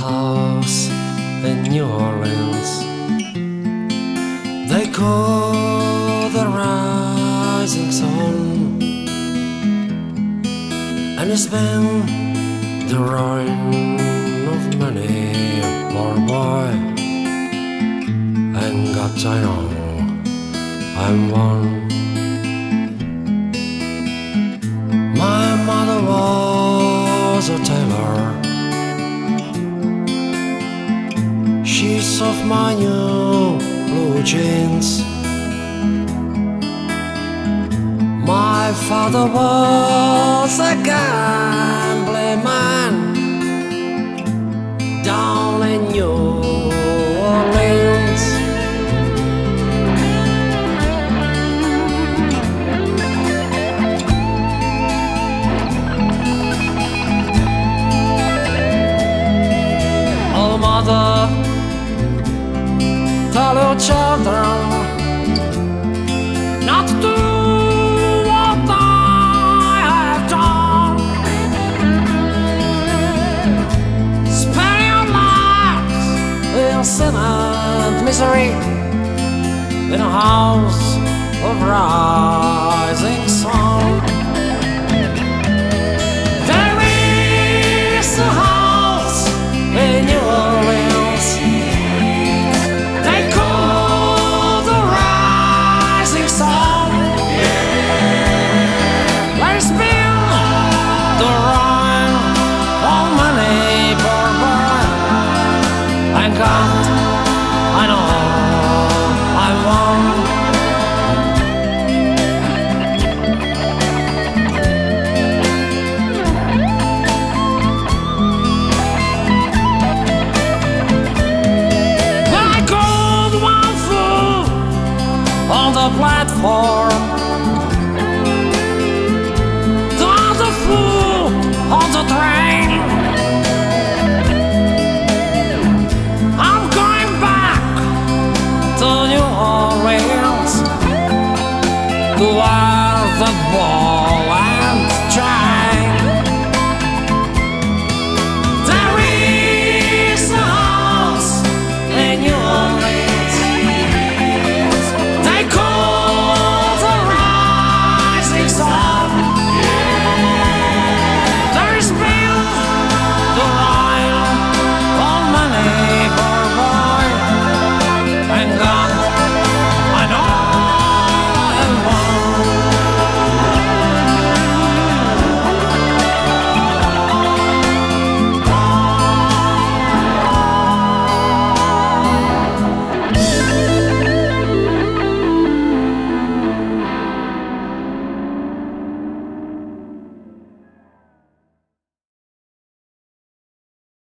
house in New Orleans. They call the rising sun, and it's been the ruin of many a poor boy. And God, I know I'm one. My mother was a tailor. She sewed my new blue jeans. My father was a gambling man down in New Orleans. Oh, mother, tell your children not to do what I have done. Spend your lives in sin and misery in a house of rising sun. There is a house in New Orleans. They call the rising sun. Let's build the rhyme on my neighbor boy. And God, I know I won. On the platform